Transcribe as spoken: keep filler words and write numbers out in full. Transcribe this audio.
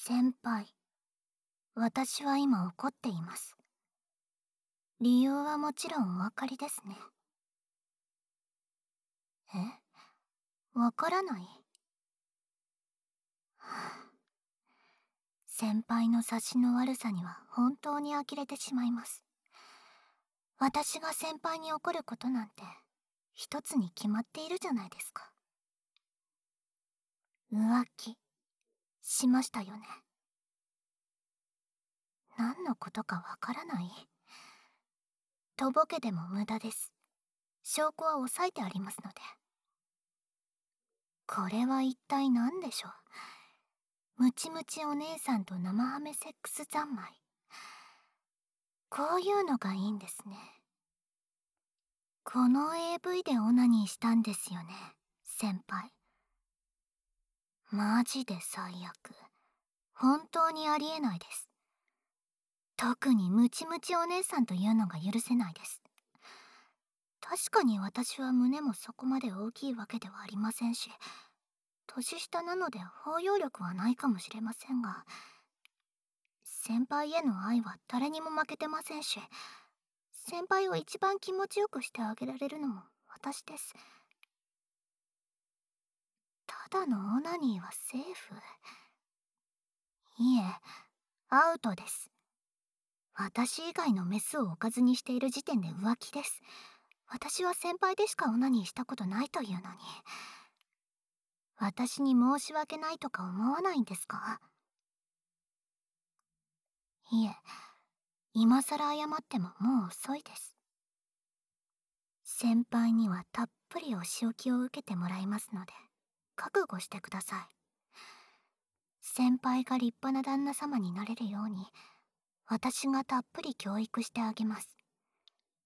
先輩、私は今怒っています。理由はもちろんお分かりですね。え、わからない？先輩の察しの悪さには本当に呆れてしまいます。私が先輩に怒ることなんて一つに決まっているじゃないですか。浮気しましたよね。何のことかわからない？とぼけても無駄です。証拠は押さえてありますので。これは一体何でしょう。ムチムチお姉さんと生ハメセックス三昧。こういうのがいいんですね。この エーブイ でオナニーしたんですよね、先輩。マジで最悪。本当にありえないです。特にムチムチお姉さんというのが許せないです。確かに私は胸もそこまで大きいわけではありませんし、年下なので包容力はないかもしれませんが、先輩への愛は誰にも負けてませんし、先輩を一番気持ちよくしてあげられるのも私です。ただのオナニーはセーフ？いえ、アウトです。私以外のメスをおかずにしている時点で浮気です。私は先輩でしかオナニーしたことないというのに。私に申し訳ないとか思わないんですか？いえ、今さら謝ってももう遅いです。先輩にはたっぷりお仕置きを受けてもらいますので、覚悟してください。先輩が立派な旦那様になれるように、私がたっぷり教育してあげます。